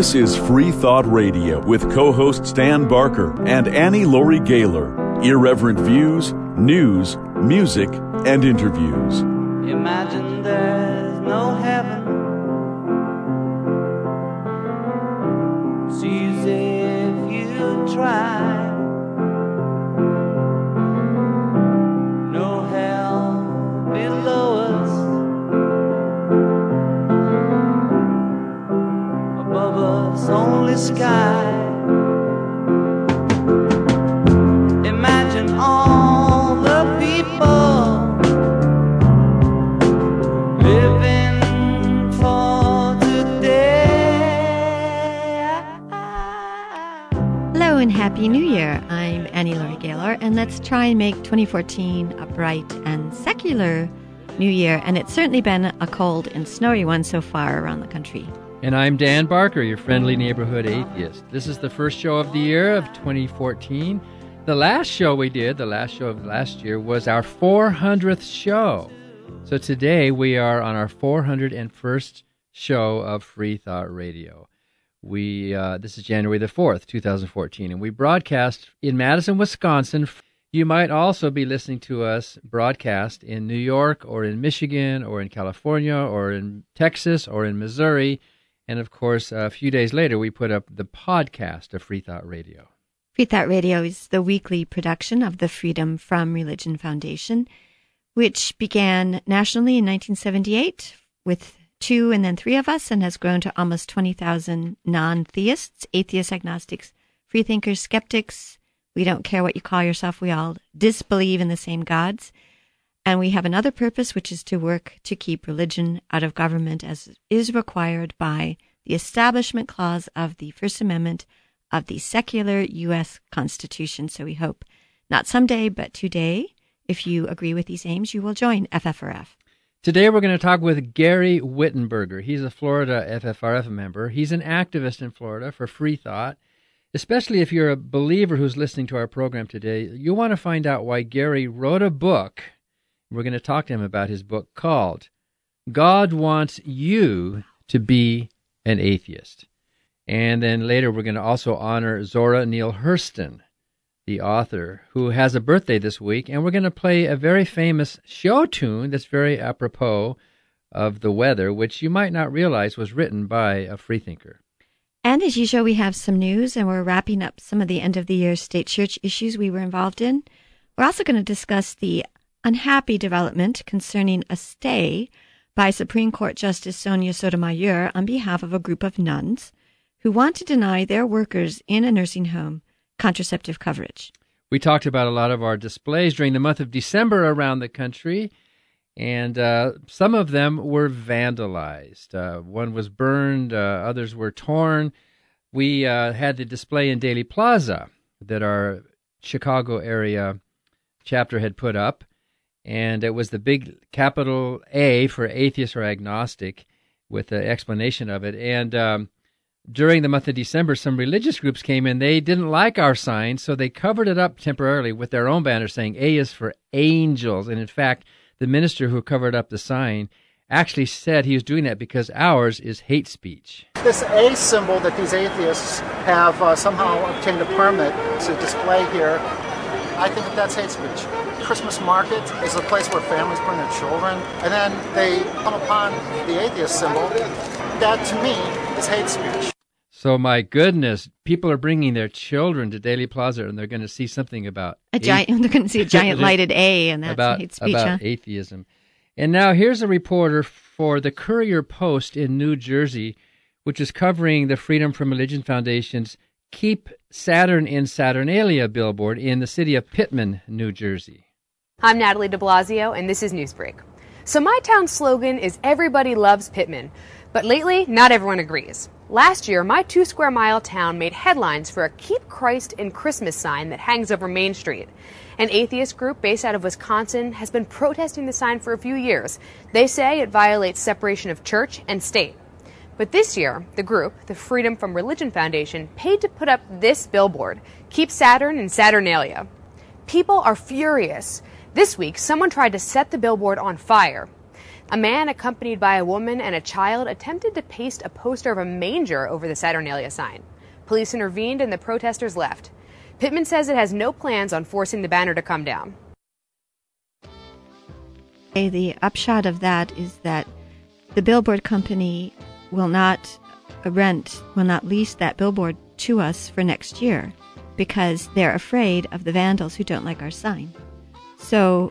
This is Free Thought Radio with co-hosts Dan Barker and Annie Laurie Gaylor. Irreverent views, news, music, and interviews. Imagine there's no heaven. It's easy if you try. No hell below us. Above us only sky. Imagine all the people living for today. Hello and Happy New Year. I'm Annie Laurie Gaylor, and let's try and make 2014 a bright and secular New Year. And it's certainly been a cold and snowy one so far around the country. And I'm Dan Barker, your friendly neighborhood atheist. This is the first show of the year of 2014. The last show we did, the last show of last year, was our 400th show. So today we are on our 401st show of Free Thought Radio. This is January the 4th, 2014, and we broadcast in Madison, Wisconsin. You might also be listening to us broadcast in New York or in Michigan or in California or in Texas or in Missouri. And, of course, a few days later, we put up the podcast of Free Thought Radio. Free Thought Radio is the weekly production of the Freedom from Religion Foundation, which began nationally in 1978 with 2 and then 3 of us and has grown to almost 20,000 non-theists, atheists, agnostics, freethinkers, skeptics. We don't care what you call yourself. We all disbelieve in the same gods. And we have another purpose, which is to work to keep religion out of government as is required by the Establishment Clause of the First Amendment of the secular U.S. Constitution. So we hope not someday, but today, if you agree with these aims, you will join FFRF. Today we're going to talk with Gary Wittenberger. He's a Florida FFRF member. He's an activist in Florida for free thought. Especially if you're a believer who's listening to our program today, you want to find out why Gary wrote a book. We're going to talk to him about his book called God Wants You to Be an Atheist. And then later we're going to also honor Zora Neale Hurston, the author, who has a birthday this week. And we're going to play a very famous show tune that's very apropos of the weather, which you might not realize was written by a freethinker. And as usual, we have some news, and we're wrapping up some of the end-of-the-year state church issues we were involved in. We're also going to discuss the unhappy development concerning a stay by Supreme Court Justice Sonia Sotomayor on behalf of a group of nuns who want to deny their workers in a nursing home contraceptive coverage. We talked about a lot of our displays during the month of December around the country, and some of them were vandalized. One was burned, others were torn. We had the display in Daley Plaza that our Chicago area chapter had put up, and it was the big capital A for atheist or agnostic with the explanation of it. And during the month of December, some religious groups came in. They didn't like our sign, so they covered it up temporarily with their own banner saying A is for angels. And in fact, the minister who covered up the sign actually said he was doing that because ours is hate speech. This A symbol that these atheists have somehow obtained a permit to display here, I think that's hate speech. Christmas market is a place where families bring their children, and then they come upon the atheist symbol. That, to me, is hate speech. So, my goodness, people are bringing their children to Daley Plaza, and they're going to see something about they're going to see a giant lighted A, and that's hate speech. About atheism. And now here's a reporter for the Courier Post in New Jersey, which is covering the Freedom from Religion Foundation's Keep Saturn in Saturnalia billboard in the city of Pittman, New Jersey. I'm Natalie de Blasio, and this is Newsbreak. So my town's slogan is Everybody Loves Pittman, but lately, not everyone agrees. Last year, my 2-square-mile town made headlines for a Keep Christ in Christmas sign that hangs over Main Street. An atheist group based out of Wisconsin has been protesting the sign for a few years. They say it violates separation of church and state. But this year, the group, the Freedom from Religion Foundation, paid to put up this billboard, Keep Saturn in Saturnalia. People are furious. This week, someone tried to set the billboard on fire. A man accompanied by a woman and a child attempted to paste a poster of a manger over the Saturnalia sign. Police intervened and the protesters left. Pittman says it has no plans on forcing the banner to come down. The upshot of that is that the billboard company will not lease that billboard to us for next year because they're afraid of the vandals who don't like our sign. So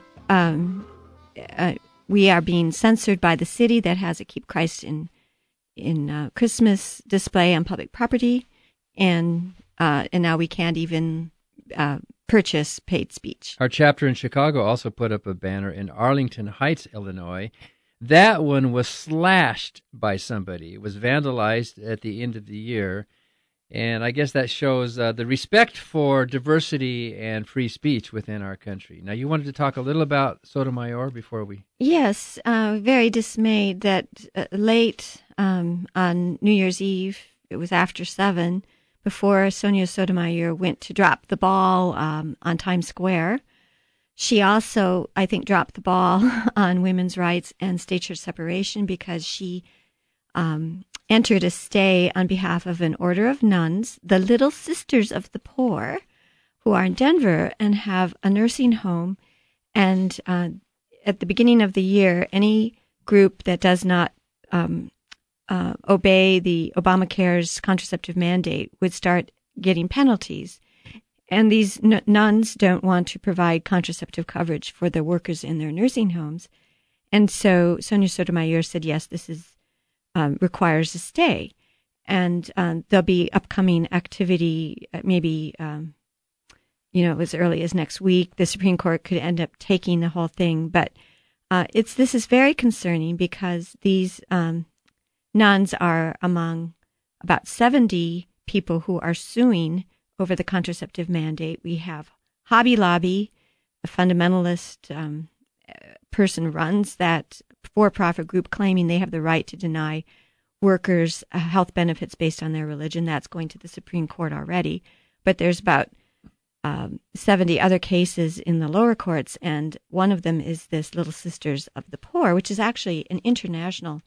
we are being censored by the city that has a Keep Christ in Christmas display on public property, and now we can't even purchase paid speech. Our chapter in Chicago also put up a banner in Arlington Heights, Illinois. That one was slashed by somebody. It was vandalized at the end of the year. And I guess that shows the respect for diversity and free speech within our country. Now, you wanted to talk a little about Sotomayor before we... Yes, very dismayed that late on New Year's Eve, it was after 7, before Sonia Sotomayor went to drop the ball on Times Square. She also, I think, dropped the ball on women's rights and state church separation because she entered a stay on behalf of an order of nuns, the Little Sisters of the Poor, who are in Denver and have a nursing home. And at the beginning of the year, any group that does not obey the Obamacare's contraceptive mandate would start getting penalties. And these nuns don't want to provide contraceptive coverage for the workers in their nursing homes. And so Sonia Sotomayor said, yes, this is requires a stay. And there'll be upcoming activity, maybe, as early as next week. The Supreme Court could end up taking the whole thing. But this is very concerning because these nuns are among about 70 people who are suing over the contraceptive mandate. We have Hobby Lobby, a fundamentalist person runs that for-profit group claiming they have the right to deny workers health benefits based on their religion. That's going to the Supreme Court already. But there's about 70 other cases in the lower courts, and one of them is this Little Sisters of the Poor, which is actually an international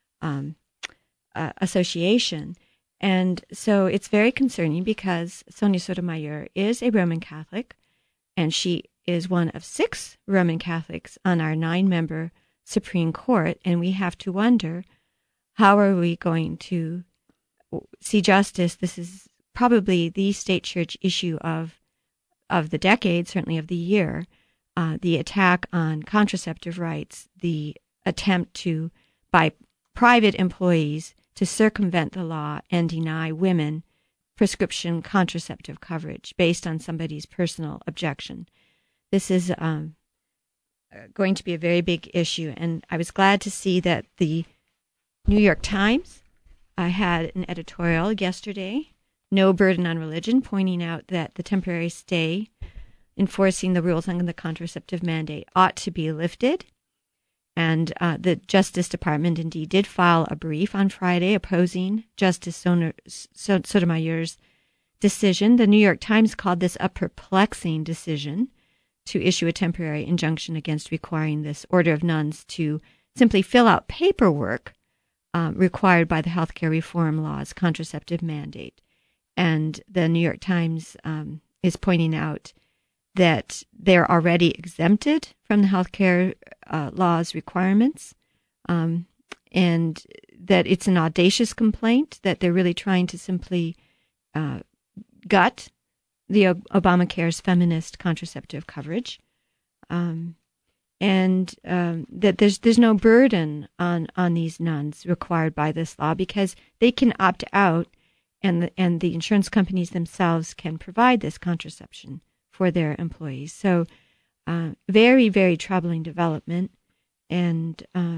association. And so it's very concerning because Sonia Sotomayor is a Roman Catholic, and she is one of 6 Roman Catholics on our 9-member Supreme Court, and we have to wonder, how are we going to see justice? This is probably the state church issue of the decade, certainly of the year, the attack on contraceptive rights, the attempt by private employees to circumvent the law and deny women prescription contraceptive coverage based on somebody's personal objection. This is going to be a very big issue, and I was glad to see that the New York Times had an editorial yesterday, No Burden on Religion, pointing out that the temporary stay enforcing the rules on the contraceptive mandate ought to be lifted. And the Justice Department indeed did file a brief on Friday opposing Justice Sotomayor's decision. The New York Times called this a perplexing decision to issue a temporary injunction against requiring this order of nuns to simply fill out paperwork required by the healthcare reform law's contraceptive mandate. And the New York Times is pointing out that they're already exempted from the healthcare law's requirements, and that it's an audacious complaint, that they're really trying to simply gut the Obamacare's feminist contraceptive coverage, and that there's no burden on these nuns required by this law because they can opt out, and the insurance companies themselves can provide this contraception for their employees. So very, very troubling development. And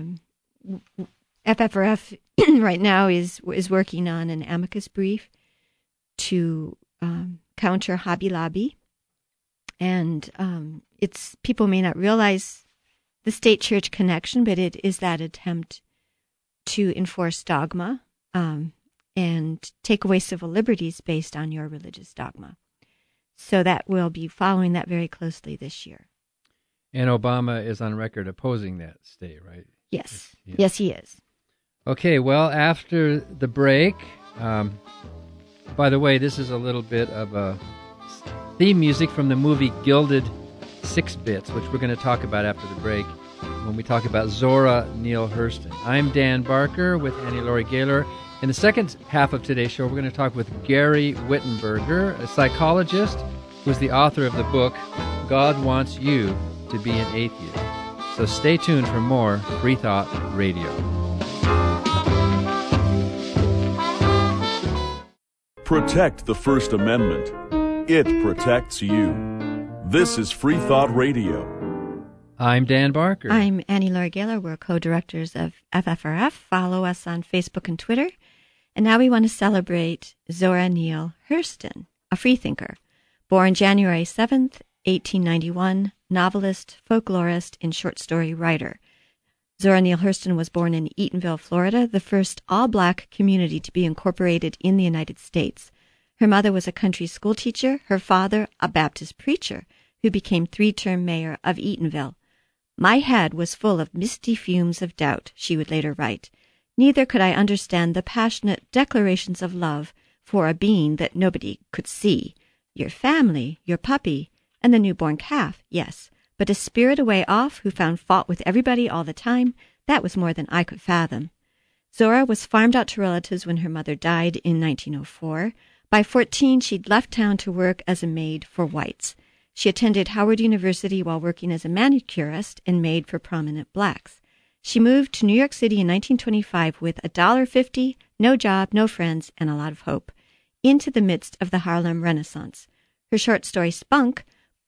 FFRF right now is working on an amicus brief to counter Hobby Lobby. And people may not realize the state church connection, but it is that attempt to enforce dogma and take away civil liberties based on your religious dogma. So that we'll be following that very closely this year. And Obama is on record opposing that stay, right? Yes. Yeah. Yes, he is. Okay, well, after the break, by the way, this is a little bit of a theme music from the movie Gilded Six Bits, which we're going to talk about after the break when we talk about Zora Neale Hurston. I'm Dan Barker with Annie Laurie Gaylor. In the second half of today's show, we're going to talk with Gary Wittenberger, a psychologist who's the author of the book God Wants You to Be an Atheist. So stay tuned for more Free Thought Radio. Protect the First Amendment. It protects you. This is Free Thought Radio. I'm Dan Barker. I'm Annie Laurie Gaylor. We're co-directors of FFRF. Follow us on Facebook and Twitter. And now we want to celebrate Zora Neale Hurston, a freethinker. Born January 7th, 1891, novelist, folklorist, and short story writer. Zora Neale Hurston was born in Eatonville, Florida, the first all-black community to be incorporated in the United States. Her mother was a country school teacher, her father a Baptist preacher, who became 3-term mayor of Eatonville. My head was full of misty fumes of doubt, she would later write. Neither could I understand the passionate declarations of love for a being that nobody could see. Your family, your puppy, and the newborn calf, yes. But a spirit away off who found fault with everybody all the time, that was more than I could fathom. Zora was farmed out to relatives when her mother died in 1904. By 14, she'd left town to work as a maid for whites. She attended Howard University while working as a manicurist and maid for prominent blacks. She moved to New York City in 1925 with $1.50, no job, no friends, and a lot of hope, into the midst of the Harlem Renaissance. Her short story Spunk,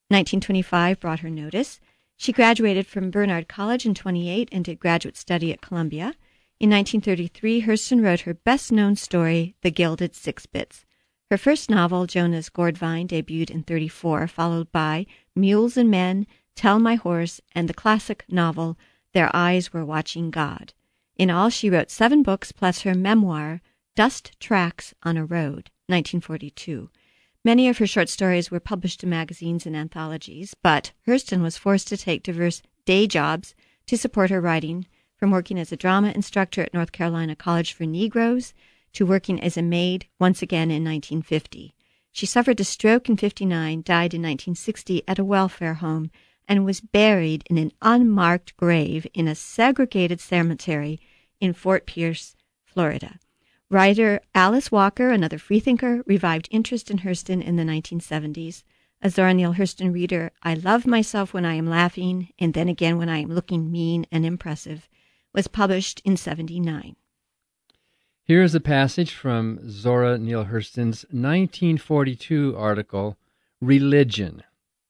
1925, brought her notice. She graduated from Bernard College in 1928 and did graduate study at Columbia. In 1933, Hurston wrote her best-known story, The Gilded Six Bits. Her first novel, Jonah's Gourdvine, debuted in 1934, followed by Mules and Men, Tell My Horse, and the classic novel, Their Eyes Were Watching God. In all, she wrote 7 books, plus her memoir, Dust Tracks on a Road, 1942. Many of her short stories were published in magazines and anthologies, but Hurston was forced to take diverse day jobs to support her writing, from working as a drama instructor at North Carolina College for Negroes to working as a maid once again in 1950. She suffered a stroke in 1959, died in 1960 at a welfare home, and was buried in an unmarked grave in a segregated cemetery in Fort Pierce, Florida. Writer Alice Walker, another freethinker, revived interest in Hurston in the 1970s. A Zora Neale Hurston reader, I Love Myself When I Am Laughing, and Then Again When I Am Looking Mean and Impressive, was published in 1979. Here is a passage from Zora Neale Hurston's 1942 article, Religion.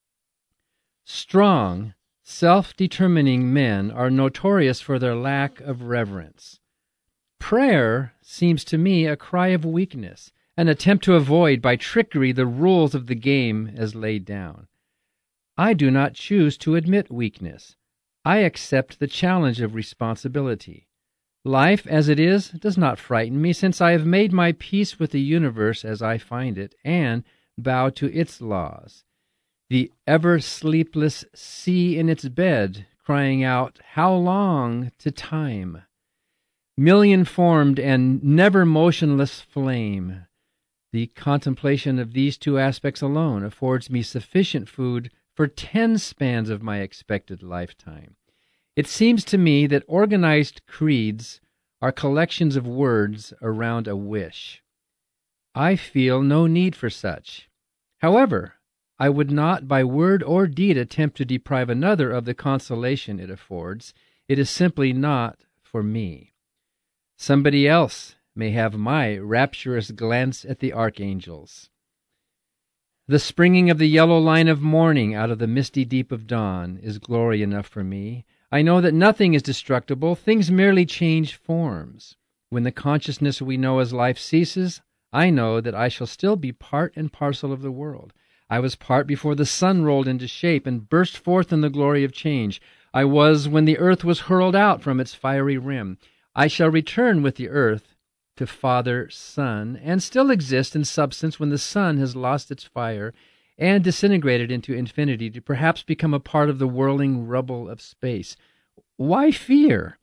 Strong, self-determining men are notorious for their lack of reverence. Prayer seems to me a cry of weakness, an attempt to avoid by trickery the rules of the game as laid down. I do not choose to admit weakness. I accept the challenge of responsibility. Life as it is does not frighten me, since I have made my peace with the universe as I find it, and bow to its laws. The ever-sleepless sea in its bed, crying out, How long to time? Million-formed and never-motionless flame. The contemplation of these 2 aspects alone affords me sufficient food for 10 spans of my expected lifetime. It seems to me that organized creeds are collections of words around a wish. I feel no need for such. However, I would not by word or deed attempt to deprive another of the consolation it affords. It is simply not for me. Somebody else may have my rapturous glance at the archangels. The springing of the yellow line of morning out of the misty deep of dawn is glory enough for me. I know that nothing is destructible. Things merely change forms. When the consciousness we know as life ceases, I know that I shall still be part and parcel of the world. I was part before the sun rolled into shape and burst forth in the glory of change. I was when the earth was hurled out from its fiery rim. I shall return with the earth to Father, Son, and still exist in substance when the sun has lost its fire and disintegrated into infinity to perhaps become a part of the whirling rubble of space. Why fear?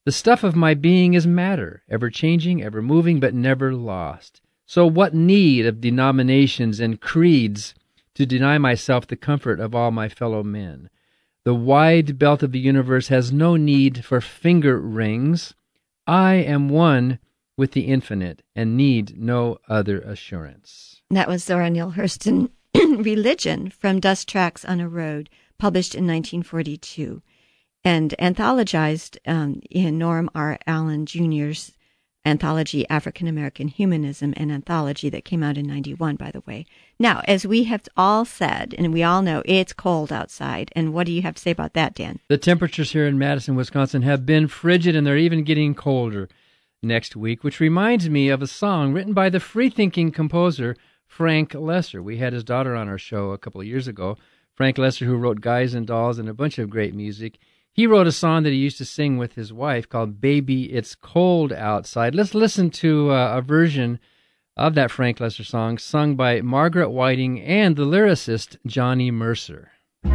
The stuff of my being is matter, ever changing, ever moving, but never lost. So what need of denominations and creeds to deny myself the comfort of all my fellow men? The wide belt of the universe has no need for finger rings. I am one with the infinite and need no other assurance. That was Zora Neale Hurston, Religion, from Dust Tracks on a Road, published in 1942, and anthologized in Norm R. Allen Jr.'s anthology, African American Humanism, an anthology that came out in 91, by the way. Now, as we have all said, and we all know, it's cold outside. And what do you have to say about that, Dan? The temperatures here in Madison, Wisconsin have been frigid, and they're even getting colder next week, which reminds me of a song written by the free-thinking composer Frank Loesser. We had his daughter on our show a couple of years ago. Frank Loesser, who wrote Guys and Dolls and a bunch of great music. He wrote a song that he used to sing with his wife called Baby, It's Cold Outside. Let's listen to a version of that Frank Loesser song sung by Margaret Whiting and the lyricist Johnny Mercer.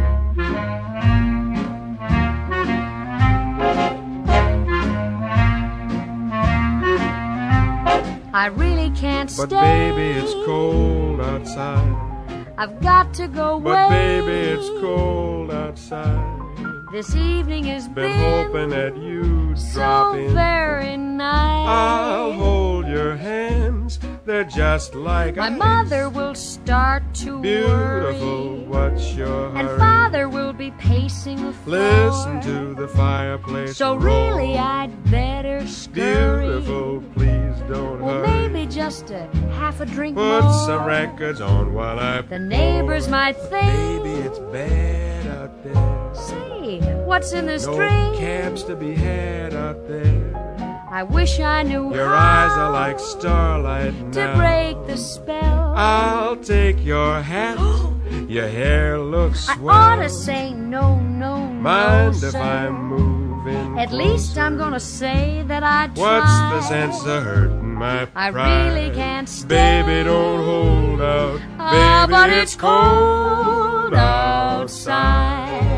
I really can't stay. But baby, it's cold outside. I've got to go away. But baby, it's cold outside. This evening has Been hoping that you'd drop so in. very nice. I'll hold your hands, they're just like My ice. mother will start to Beautiful, worry, what's your hurry? and father will be pacing the floor. Listen to the fireplace So roar. really I'd better scurry. Beautiful, please don't Well, hurry. maybe just a half a drink Put more. some records on while I The neighbors might think, Baby, it's bad out there. say, what's in this No drink? cabs to be had out there. I wish I knew Your how eyes are like starlight to now. break the spell. I'll take your hat. Your hair looks I swell. ought to say no, no, Mind no, if sir. I'm moving At least closer? I'm gonna say that I tried. What's the sense of hurting my I pride? really can't stay. Baby, don't hold out. Ah, Baby, but it's cold outside.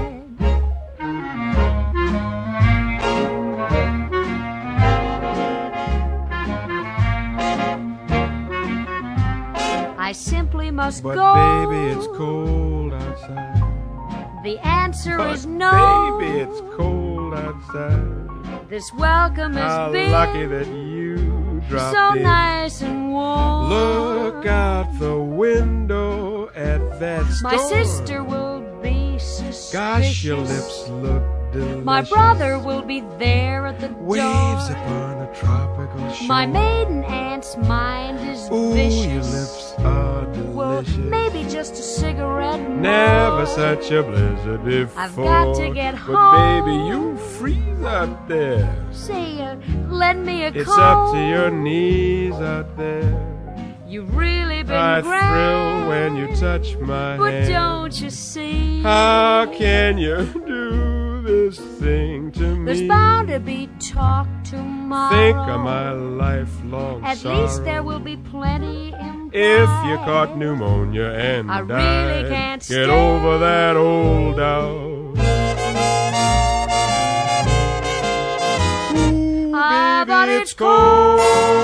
I simply must But go. baby, it's cold outside. The answer But is no. baby, it's cold outside. This welcome has How been lucky that you dropped so in. nice and warm. Look out the window at that storm. My sister will be suspicious. Gosh, your lips look delicious. My brother will be there at the Waves door. upon a tropical shore. My maiden aunt's mind is Ooh, vicious. your lips are Well, delicious. maybe just a cigarette more. Never such a blizzard before. I've got to get But home. baby, you freeze out there. Say, lend me a It's comb. up to your knees out there. You've really been I grand. thrill when you touch my But hand. don't you see? How can you do this thing to me? There's bound to be talk tomorrow. Think of my lifelong At sorrow. least there will be plenty implied. If you caught pneumonia and I died, really can't get stay. over that old doubt. Ah, Baby, but it's cold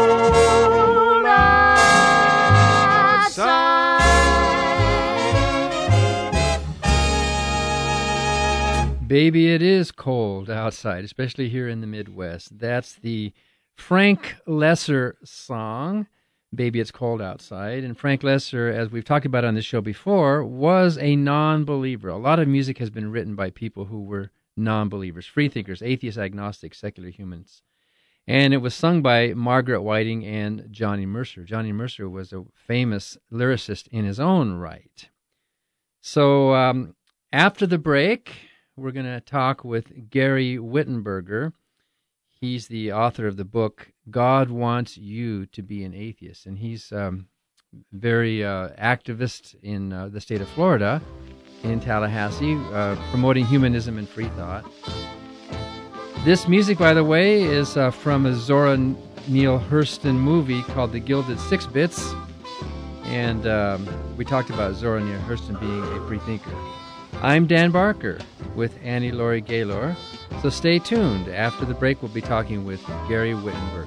outside. Baby, it is cold outside, especially here in the Midwest. That's the Frank Loesser song, Baby, It's Cold Outside. And Frank Loesser, as we've talked about on this show before, was a non-believer. A lot of music has been written by people who were non-believers, freethinkers, atheists, agnostics, secular humans. And it was sung by Margaret Whiting and Johnny Mercer. Johnny Mercer was a famous lyricist in his own right. So after the break, we're going to talk with Gary Wittenberger. He's the author of the book, God Wants You to Be an Atheist. And he's very activist in the state of Florida, in Tallahassee, promoting humanism and free thought. This music, by the way, is from a Zora Neale Hurston movie called The Gilded Six Bits. And we talked about Zora Neale Hurston being a free thinker. I'm Dan Barker with Annie Laurie Gaylor, So stay tuned. After the break, we'll be talking with Gary Wittenberger.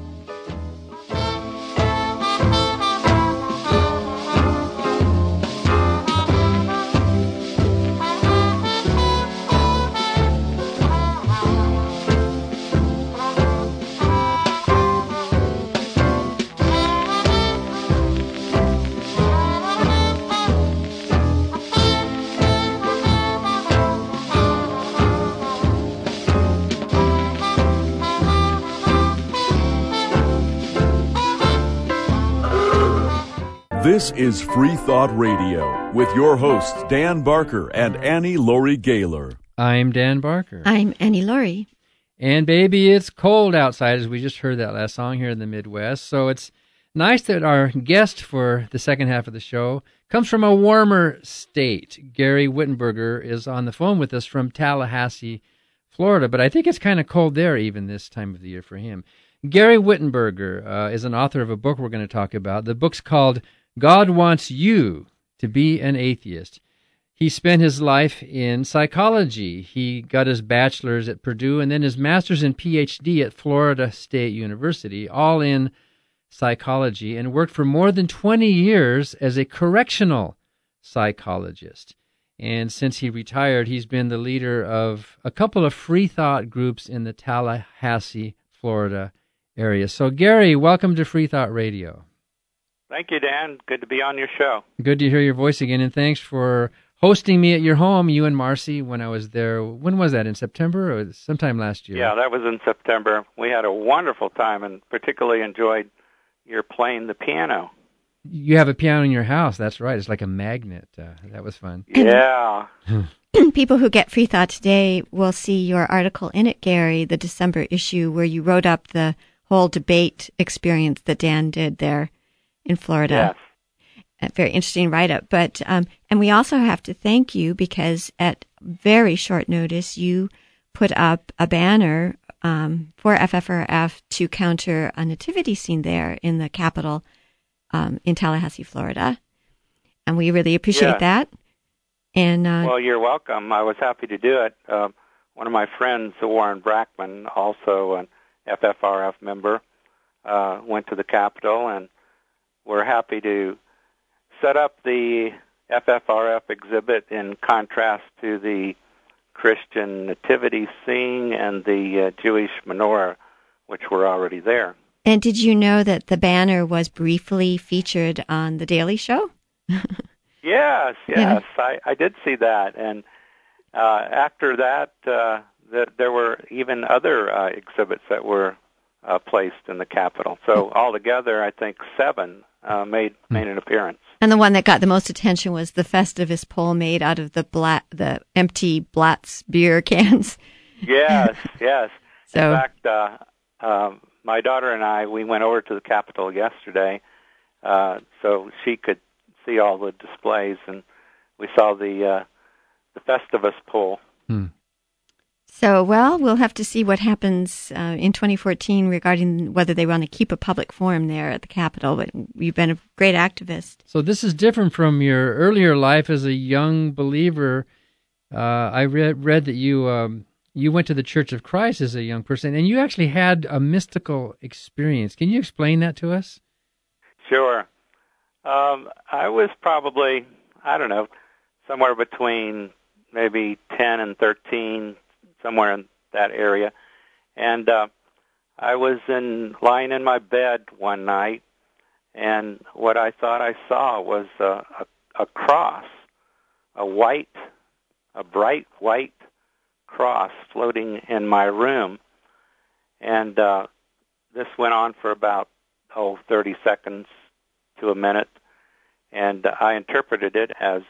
This is Free Thought Radio with your hosts Dan Barker and Annie Laurie Gaylor. I'm Dan Barker. I'm Annie Laurie. And baby, it's cold outside, as we just heard that last song here in the Midwest. So it's nice that our guest for the second half of the show comes from a warmer state. Gary Wittenberger is on the phone with us from Tallahassee, Florida. But I think it's kind of cold there even this time of the year for him. Gary Wittenberger is an author of a book we're going to talk about. The book's called God Wants You to Be an Atheist. He spent his life in psychology. He got his bachelor's at Purdue and then his master's and PhD at Florida State University, all in psychology, and worked for more than 20 years as a correctional psychologist. And since he retired, he's been the leader of a couple of free thought groups in the Tallahassee, Florida area. So, Gary, welcome to Free Thought Radio. Thank you, Dan. Good to be on your show. Good to hear your voice again, and thanks for hosting me at your home, you and Marcy, when I was there. When was that, in September or sometime last year? Yeah, that was in September. We had a wonderful time and particularly enjoyed your playing the piano. You have a piano in your house, that's right. It's like a magnet. That was fun. Yeah. People who get Free Thought Today will see your article in it, Gary, the December issue, where you wrote up the whole debate experience that Dan did there in Florida. Yes. A very interesting write-up. But and we also have to thank you because at very short notice you put up a banner for FFRF to counter a nativity scene there in the Capitol in Tallahassee, Florida. And we really appreciate that. And well, you're welcome. I was happy to do it. One of my friends, Warren Brackman, also an FFRF member, went to the Capitol, and we're happy to set up the FFRF exhibit in contrast to the Christian nativity scene and the Jewish menorah, which were already there. And did you know that the banner was briefly featured on The Daily Show? Yes, Yeah. I did see that. And after that, there were even other exhibits that were placed in the Capitol. So altogether, I think 7 made an appearance. And the one that got the most attention was the Festivus pole made out of the empty Blatz beer cans. Yes, yes. So, in fact, my daughter and I, we went over to the Capitol yesterday so she could see all the displays, and we saw the Festivus pole. So, well, we'll have to see what happens in 2014 regarding whether they want to keep a public forum there at the Capitol, but you've been a great activist. So this is different from your earlier life as a young believer. I read that you went to the Church of Christ as a young person, and you actually had a mystical experience. Can you explain that to us? Sure. I was probably, I don't know, somewhere between maybe 10 and 13, somewhere in that area. And I was lying in my bed one night, and what I thought I saw was a cross, a bright white cross floating in my room. And this went on for about 30 seconds to a minute, and I interpreted it as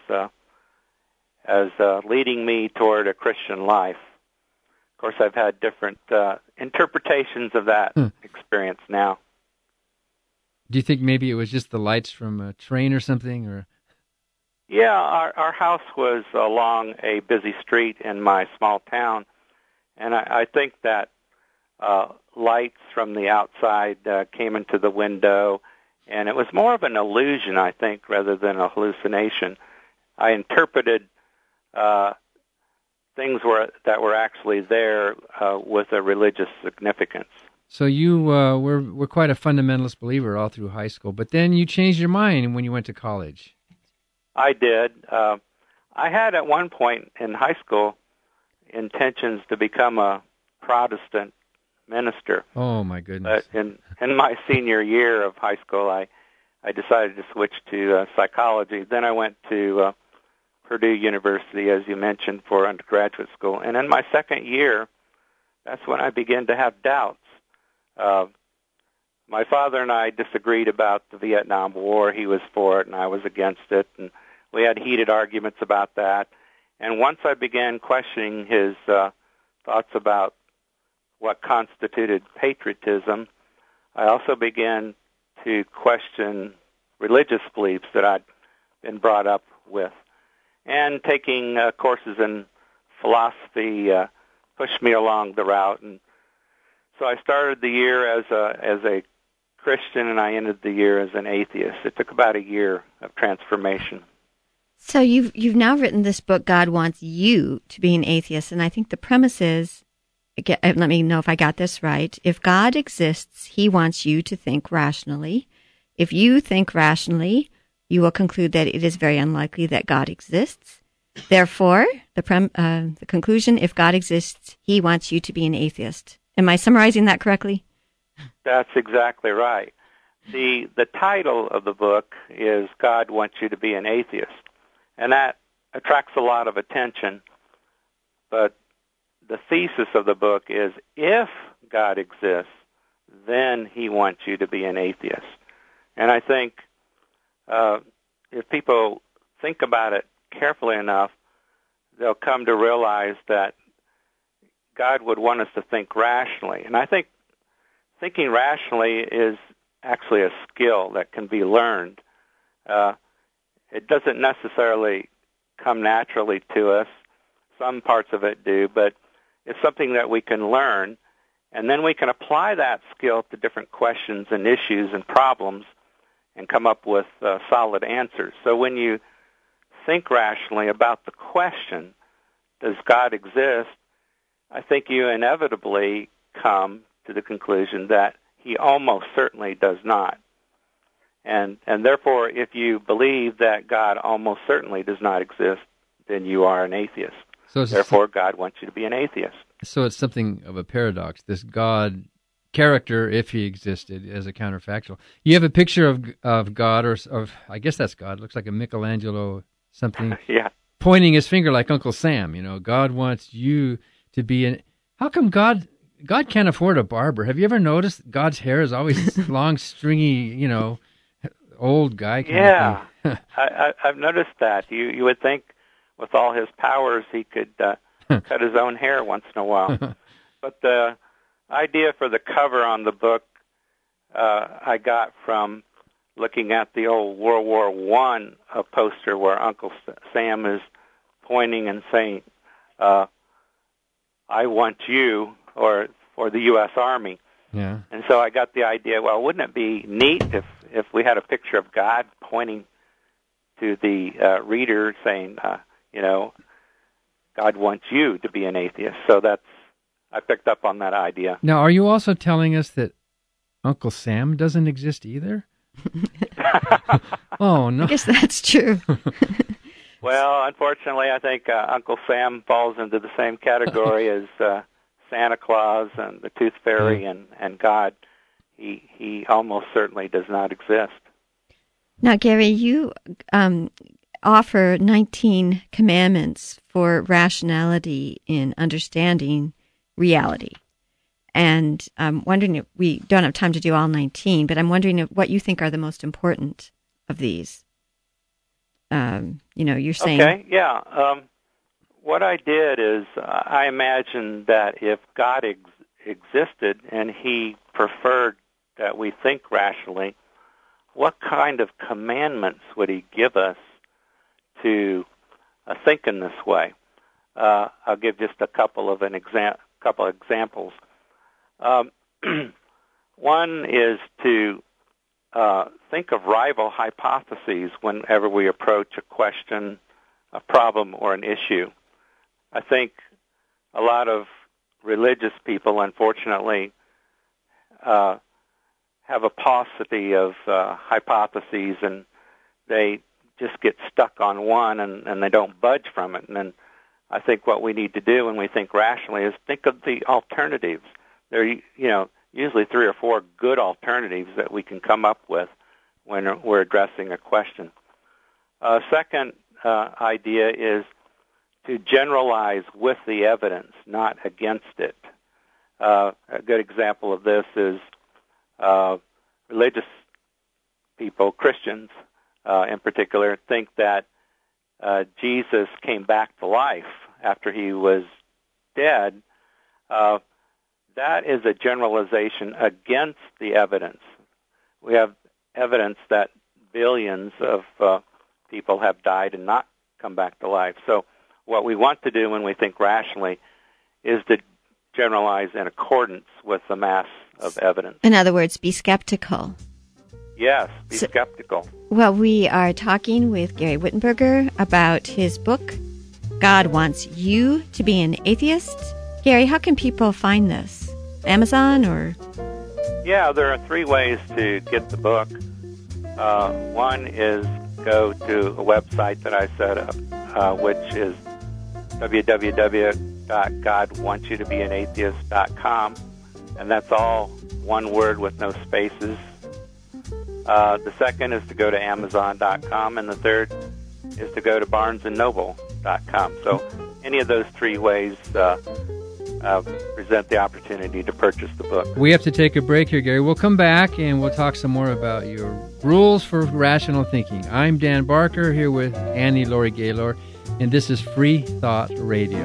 leading me toward a Christian life. Of course, I've had different interpretations of that experience now. Do you think maybe it was just the lights from a train or something? Or yeah, our house was along a busy street in my small town, and I think that lights from the outside came into the window, and it was more of an illusion, I think, rather than a hallucination. I interpreted the things that were actually there with a religious significance. So you were quite a fundamentalist believer all through high school, but then you changed your mind when you went to college. I did. I had at one point in high school intentions to become a Protestant minister. Oh, my goodness. But in my senior year of high school, I decided to switch to psychology. Then I went to Purdue University, as you mentioned, for undergraduate school. And in my second year, that's when I began to have doubts. My father and I disagreed about the Vietnam War. He was for it, and I was against it. And we had heated arguments about that. And once I began questioning his thoughts about what constituted patriotism, I also began to question religious beliefs that I'd been brought up with. And taking courses in philosophy pushed me along the route. And so I started the year as a Christian, and I ended the year as an atheist. It took about a year of transformation. So you've now written this book, God Wants You to Be an Atheist, and I think the premise is, let me know if I got this right, if God exists, he wants you to think rationally. If you think rationally, you will conclude that it is very unlikely that God exists. Therefore, the conclusion, if God exists, he wants you to be an atheist. Am I summarizing that correctly? That's exactly right. The title of the book is God Wants You to Be an Atheist, and that attracts a lot of attention. But the thesis of the book is, if God exists, then he wants you to be an atheist. And I think if people think about it carefully enough, they'll come to realize that God would want us to think rationally. And I think thinking rationally is actually a skill that can be learned. It doesn't necessarily come naturally to us. Some parts of it do, but it's something that we can learn, and then we can apply that skill to different questions and issues and problems and come up with solid answers. So when you think rationally about the question, does God exist, I think you inevitably come to the conclusion that he almost certainly does not. And therefore, if you believe that God almost certainly does not exist, then you are an atheist. So therefore, God wants you to be an atheist. So it's something of a paradox, this God character, if he existed, as a counterfactual. You have a picture of God, or I guess that's God. It looks like a Michelangelo something. Yeah. Pointing his finger like Uncle Sam. You know, God wants you to be an... How come God can't afford a barber? Have you ever noticed God's hair is always long, stringy, old guy kind of thing? I've noticed that. You would think with all his powers he could cut his own hair once in a while. But the idea for the cover on the book I got from looking at the old World War I poster where Uncle Sam is pointing and saying, I want you, or the U.S. Army. Yeah. And so I got the idea, well, wouldn't it be neat if we had a picture of God pointing to the reader saying, God wants you to be an atheist. So I picked up on that idea. Now, are you also telling us that Uncle Sam doesn't exist either? Oh, no. I guess that's true. Well, unfortunately, I think Uncle Sam falls into the same category as Santa Claus and the Tooth Fairy and God. He almost certainly does not exist. Now, Gary, you offer 19 commandments for rationality in understanding reality. And I'm wondering if we don't have time to do all 19, but I'm wondering what you think are the most important of these. You're saying... Okay, yeah. What I did is I imagined that if God existed and he preferred that we think rationally, what kind of commandments would he give us to think in this way? I'll give just a couple of examples. One is to think of rival hypotheses whenever we approach a question, a problem, or an issue. I think a lot of religious people, unfortunately, have a paucity of hypotheses, and they just get stuck on one, and they don't budge from it. And then I think what we need to do when we think rationally is think of the alternatives. There are, usually 3 or 4 good alternatives that we can come up with when we're addressing a question. Second idea is to generalize with the evidence, not against it. A good example of this is religious people, Christians in particular, think that Jesus came back to life after he was dead. That is a generalization against the evidence. We have evidence that billions of people have died and not come back to life. So what we want to do when we think rationally is to generalize in accordance with the mass of evidence. In other words, be skeptical. Yes, be skeptical. Well, we are talking with Gary Wittenberger about his book, God Wants You to Be an Atheist. Gary, how can people find this? Amazon or? Yeah, there are 3 ways to get the book. One is go to a website that I set up, which is www.godwantsyoutobeanatheist.com, and that's all one word with no spaces. The second is to go to Amazon.com, and the third is to go to BarnesandNoble.com. So any of those 3 ways present the opportunity to purchase the book. We have to take a break here, Gary. We'll come back and we'll talk some more about your rules for rational thinking. I'm Dan Barker here with Annie Laurie Gaylor, and this is Free Thought Radio.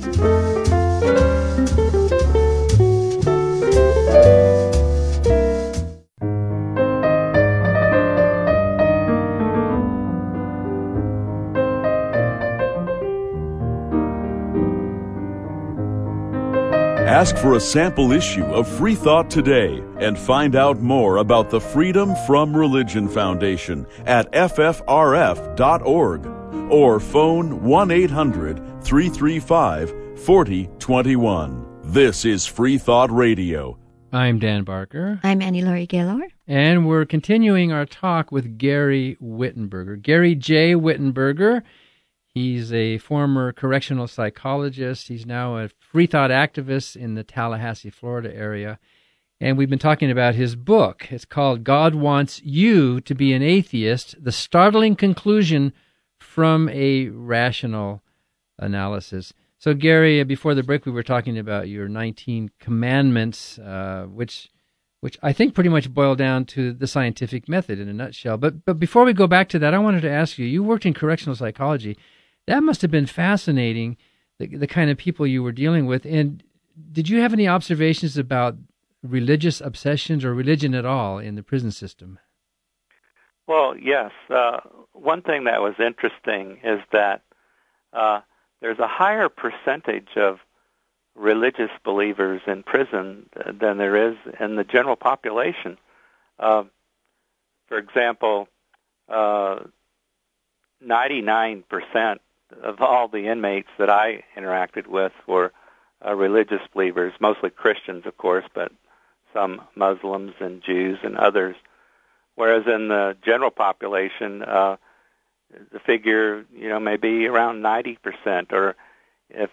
Ask for a sample issue of Free Thought today and find out more about the Freedom from Religion Foundation at ffrf.org or phone 1-800-335-4021. This is Free Thought Radio. I'm Dan Barker. I'm Annie Laurie Gaylor. And we're continuing our talk with Gary Wittenberger. Gary J. Wittenberger. He's a former correctional psychologist. He's now a free thought activist in the Tallahassee, Florida area. And we've been talking about his book. It's called God Wants You to Be an Atheist, The Startling Conclusion from a Rational Analysis. So, Gary, before the break, we were talking about your 19 commandments, which I think pretty much boil down to the scientific method in a nutshell. But before we go back to that, I wanted to ask you, you worked in correctional psychology. That must have been fascinating, the kind of people you were dealing with. And did you have any observations about religious obsessions or religion at all in the prison system? Well, yes. One thing that was interesting is that there's a higher percentage of religious believers in prison than there is in the general population. For example, 99% of all the inmates that I interacted with were religious believers, mostly Christians, of course, but some Muslims and Jews and others. Whereas in the general population, the figure, may be around 90%, or if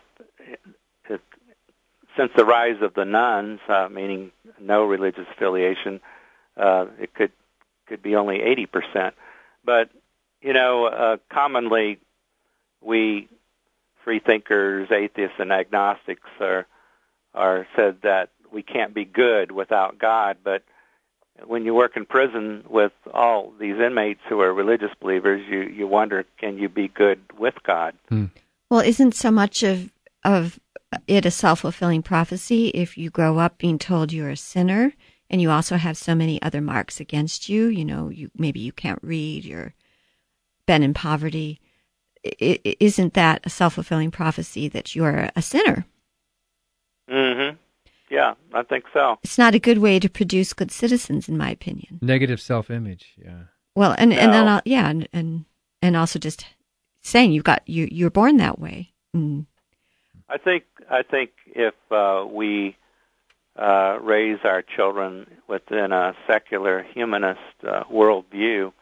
since the rise of the nuns, meaning no religious affiliation, it could be only 80%. But commonly we free thinkers, atheists, and agnostics are said that we can't be good without God. But when you work in prison with all these inmates who are religious believers, you wonder, can you be good with God? Well, isn't so much of it a self-fulfilling prophecy if you grow up being told you're a sinner and you also have so many other marks against you? Maybe you can't read, you're been in poverty. Isn't that a self-fulfilling prophecy that you're a sinner? Mm-hmm. Yeah, I think so. It's not a good way to produce good citizens, in my opinion. Negative self-image, yeah. Well, and also just saying you're born that way. I think if we raise our children within a secular humanist worldview,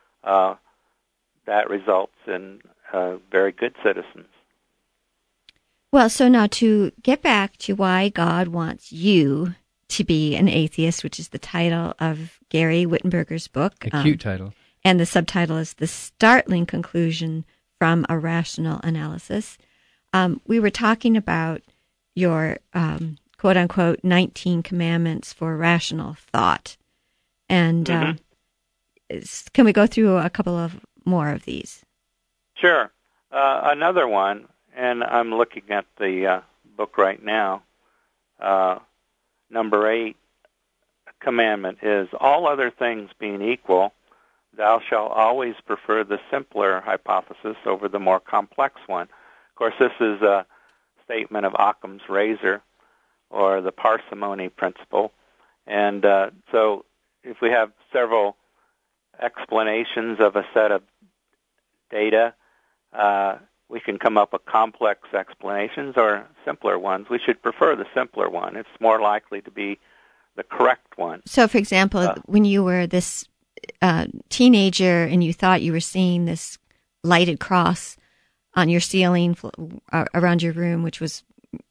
that results in very good citizens. Well, so now to get back to why God wants you to be an atheist, which is the title of Gary Wittenberger's book. A cute title. And the subtitle is The Startling Conclusion from a Rational Analysis. We were talking about your quote-unquote 19 commandments for rational thought. And can we go through a couple of more of these? Sure. Another one, and I'm looking at the book right now, number 8 commandment is, all other things being equal, thou shalt always prefer the simpler hypothesis over the more complex one. Of course, this is a statement of Occam's razor, or the parsimony principle. And so if we have several explanations of a set of data, we can come up with complex explanations or simpler ones. We should prefer the simpler one. It's more likely to be the correct one. So, for example, when you were this teenager and you thought you were seeing this lighted cross on your ceiling around your room, which was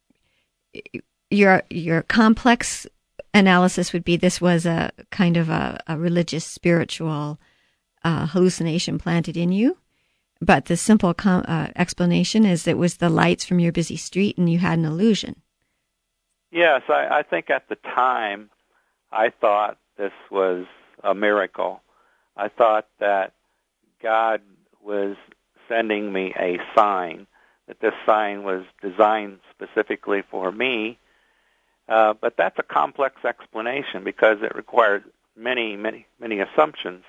your complex analysis would be this was a kind of a religious, spiritual hallucination planted in you. But the simple explanation is it was the lights from your busy street and you had an illusion. Yes, I think at the time I thought this was a miracle. I thought that God was sending me a sign, that this sign was designed specifically for me. But that's a complex explanation because it requires many assumptions,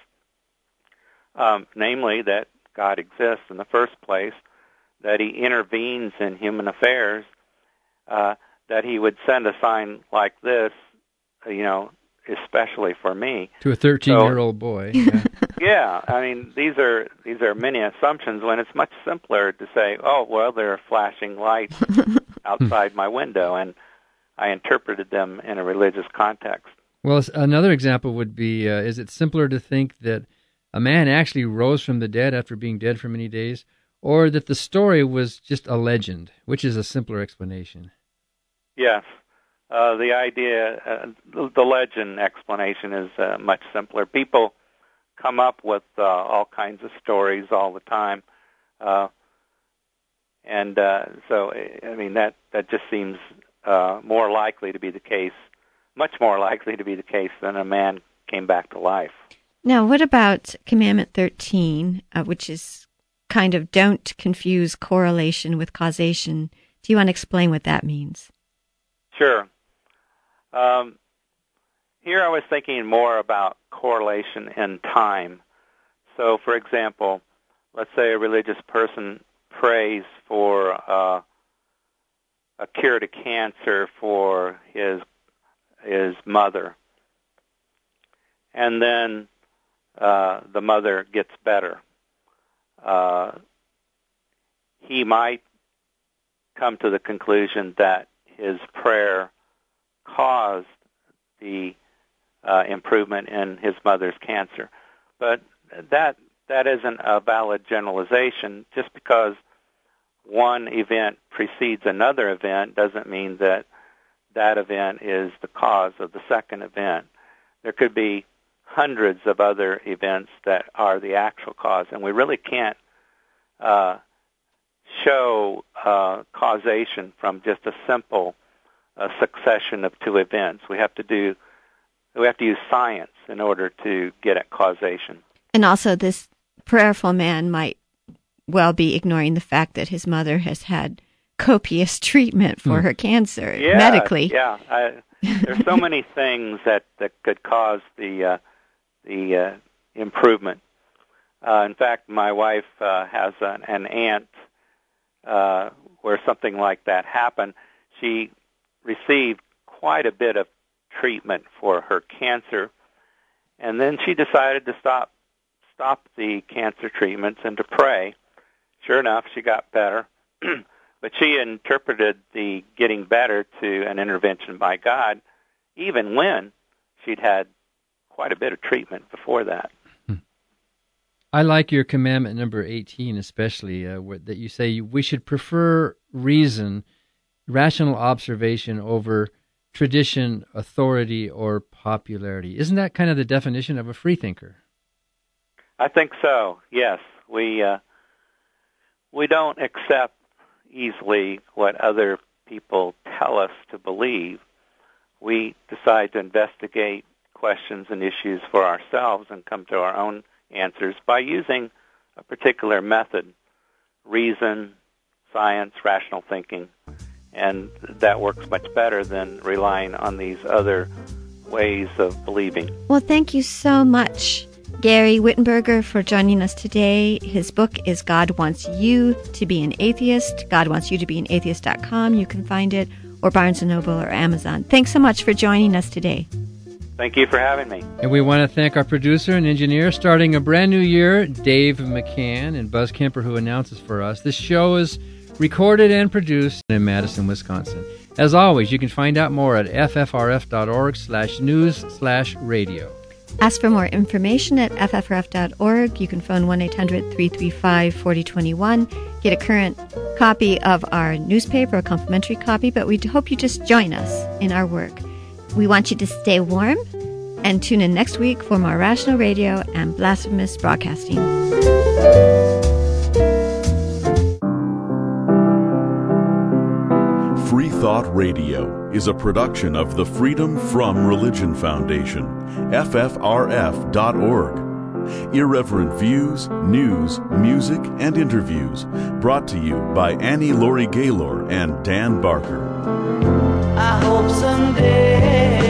namely that God exists in the first place, that he intervenes in human affairs, that he would send a sign like this, especially for me. To a 13-year-old boy. Yeah. Yeah, I mean, these are many assumptions when it's much simpler to say, oh, well, there are flashing lights outside my window, and I interpreted them in a religious context. Well, another example would be, is it simpler to think that a man actually rose from the dead after being dead for many days, or that the story was just a legend, which is a simpler explanation? Yes. The idea, the legend explanation is much simpler. People come up with all kinds of stories all the time. And so, I mean, that just seems more likely to be the case, much more likely to be the case than a man came back to life. Now, what about Commandment 13, which is kind of don't confuse correlation with causation? Do you want to explain what that means? Sure. Here I was thinking more about correlation in time. So, for example, let's say a religious person prays for a cure to cancer for his mother, and then the mother gets better. He might come to the conclusion that his prayer caused the improvement in his mother's cancer. But that isn't a valid generalization. Just because one event precedes another event doesn't mean that that event is the cause of the second event. There could be hundreds of other events that are the actual cause, and we really can't show causation from just a simple succession of two events. We have to use science in order to get at causation. And also, this prayerful man might well be ignoring the fact that his mother has had copious treatment for her cancer medically. Yeah, there's so many things that could cause the improvement. In fact, my wife has an aunt where something like that happened. She received quite a bit of treatment for her cancer, and then she decided to stop the cancer treatments and to pray. Sure enough, she got better. But she interpreted the getting better to an intervention by God, even when she'd had quite a bit of treatment before that. I like your commandment number 18, especially, that you say we should prefer reason, rational observation over tradition, authority, or popularity. Isn't that kind of the definition of a freethinker? I think so, yes. We don't accept easily what other people tell us to believe. We decide to investigate questions and issues for ourselves and come to our own answers by using a particular method, reason, science, rational thinking, and that works much better than relying on these other ways of believing. Well, thank you so much, Gary Wittenberger, for joining us today. His book is God Wants You to Be an Atheist. GodWantsYouToBeAnAtheist.com. You can find it, or Barnes & Noble or Amazon. Thanks so much for joining us today. Thank you for having me. And we want to thank our producer and engineer, starting a brand new year, Dave McCann, and Buzz Kemper, who announces for us. This show is recorded and produced in Madison, Wisconsin. As always, you can find out more at ffrf.org/news/radio. Ask for more information at ffrf.org. You can phone 1-800-335-4021. Get a current copy of our newspaper, a complimentary copy, but we hope you just join us in our work. We want you to stay warm and tune in next week for more Rational Radio and Blasphemous Broadcasting. Free Thought Radio is a production of the Freedom From Religion Foundation, ffrf.org. Irreverent views, news, music, and interviews brought to you by Annie Laurie Gaylor and Dan Barker. I hope someday